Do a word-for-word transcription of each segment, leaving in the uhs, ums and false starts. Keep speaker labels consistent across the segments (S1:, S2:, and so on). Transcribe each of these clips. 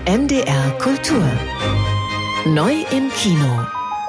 S1: N D R Kultur. Neu im Kino.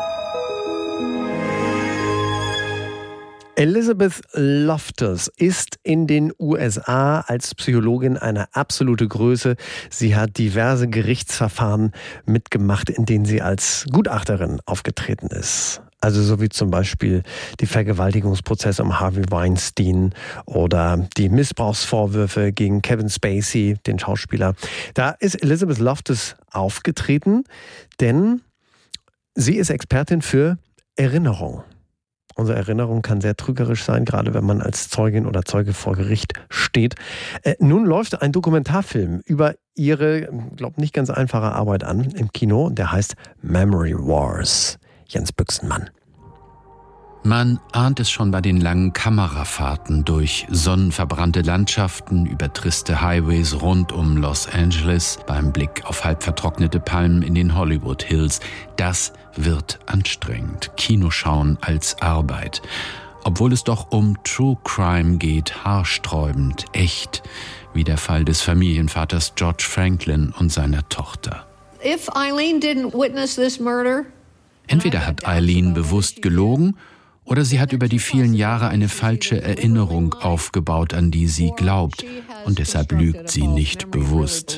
S2: Elizabeth Loftus ist in den U S A als Psychologin eine absolute Größe. Sie hat diverse Gerichtsverfahren mitgemacht, in denen sie als Gutachterin aufgetreten ist. Also so wie zum Beispiel die Vergewaltigungsprozesse um Harvey Weinstein oder die Missbrauchsvorwürfe gegen Kevin Spacey, den Schauspieler. Da ist Elizabeth Loftus aufgetreten, denn sie ist Expertin für Erinnerung. Unsere Erinnerung kann sehr trügerisch sein, gerade wenn man als Zeugin oder Zeuge vor Gericht steht. Äh, nun läuft ein Dokumentarfilm über ihre, glaube nicht ganz einfache Arbeit an im Kino. Der heißt Memory Wars. Jens Büchsenmann.
S3: Man ahnt es schon bei den langen Kamerafahrten durch sonnenverbrannte Landschaften, über triste Highways rund um Los Angeles, beim Blick auf halb vertrocknete Palmen in den Hollywood Hills. Das wird anstrengend. Kinoschauen als Arbeit. Obwohl es doch um True Crime geht, haarsträubend, echt, wie der Fall des Familienvaters George Franklin und seiner Tochter.
S4: If Eileen didn't witness this murder,
S3: Entweder hat Eileen bewusst gelogen, oder sie hat über die vielen Jahre eine falsche Erinnerung aufgebaut, an die sie glaubt. Und deshalb lügt sie nicht bewusst.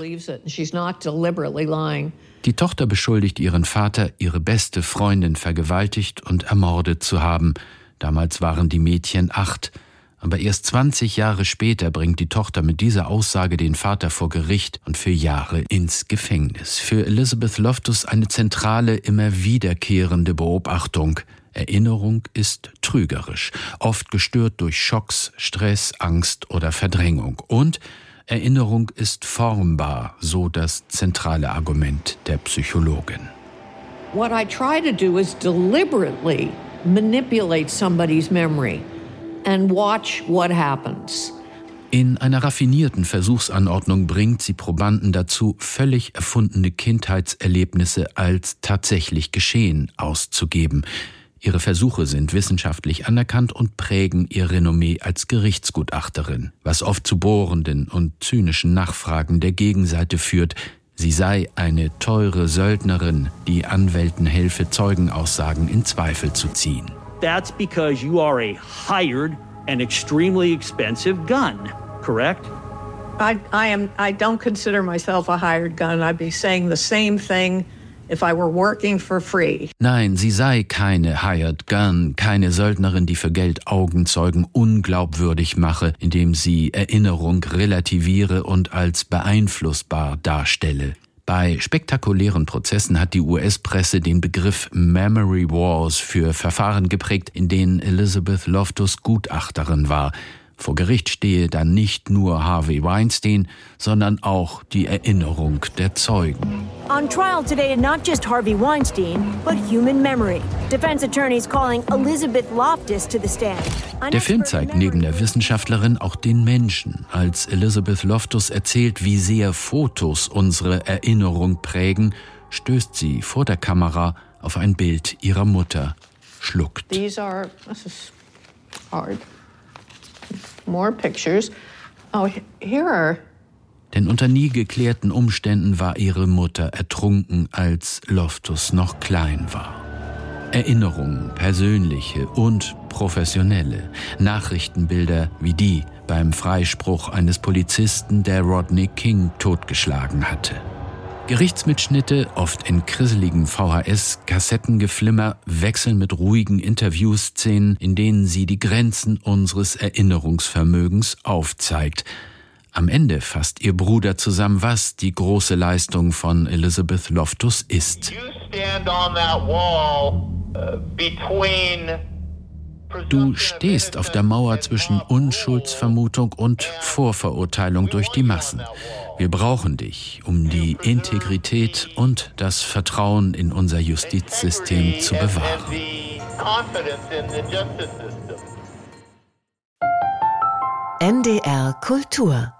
S3: Die Tochter beschuldigt ihren Vater, ihre beste Freundin vergewaltigt und ermordet zu haben. Damals waren die Mädchen acht. Aber erst zwanzig Jahre später bringt die Tochter mit dieser Aussage den Vater vor Gericht und für Jahre ins Gefängnis. Für Elizabeth Loftus eine zentrale, immer wiederkehrende Beobachtung. Erinnerung ist trügerisch, oft gestört durch Schocks, Stress, Angst oder Verdrängung. Und Erinnerung ist formbar, so das zentrale Argument der Psychologin.
S4: what I try to do is deliberately manipulate somebody's memory and watch what happens.
S3: In einer raffinierten Versuchsanordnung bringt sie Probanden dazu, völlig erfundene Kindheitserlebnisse als tatsächlich geschehen auszugeben. Ihre Versuche sind wissenschaftlich anerkannt und prägen ihr Renommee als Gerichtsgutachterin, was oft zu bohrenden und zynischen Nachfragen der Gegenseite führt. Sie sei eine teure Söldnerin, die Anwälten helfe, Zeugenaussagen in Zweifel zu ziehen.
S5: That's because you are a hired and extremely expensive gun, correct?
S6: I, I am. I don't consider myself a hired gun. I'd be saying the same thing if I were working for free.
S3: Nein, sie sei keine hired gun, keine Söldnerin, die für Geld Augenzeugen unglaubwürdig mache, indem sie Erinnerung relativiere und als beeinflussbar darstelle. Bei spektakulären Prozessen hat die U S-Presse den Begriff Memory Wars für Verfahren geprägt, in denen Elizabeth Loftus Gutachterin war. Vor Gericht stehe dann nicht nur Harvey Weinstein, sondern auch die Erinnerung der Zeugen.
S7: On trial today, not just Harvey Weinstein, but human memory. Defense attorneys calling Elizabeth Loftus to the stand.
S3: Der Film zeigt neben der Wissenschaftlerin auch den Menschen, als Elizabeth Loftus erzählt, wie sehr Fotos unsere Erinnerung prägen, stößt sie vor der Kamera auf ein Bild ihrer Mutter, schluckt.
S6: These are. This is hard. More pictures. Oh, here are.
S3: Denn unter nie geklärten Umständen war ihre Mutter ertrunken, als Loftus noch klein war. Erinnerungen, persönliche und professionelle, Nachrichtenbilder wie die beim Freispruch eines Polizisten, der Rodney King totgeschlagen hatte. Gerichtsmitschnitte, oft in krisseligen V H S-Kassettengeflimmer, wechseln mit ruhigen Interviewszenen, in denen sie die Grenzen unseres Erinnerungsvermögens aufzeigt. Am Ende fasst ihr Bruder zusammen, was die große Leistung von Elizabeth Loftus ist. Du stehst auf der Mauer zwischen Unschuldsvermutung und Vorverurteilung durch die Massen. Wir brauchen dich, um die Integrität und das Vertrauen in unser Justizsystem zu bewahren.
S1: N D R Kultur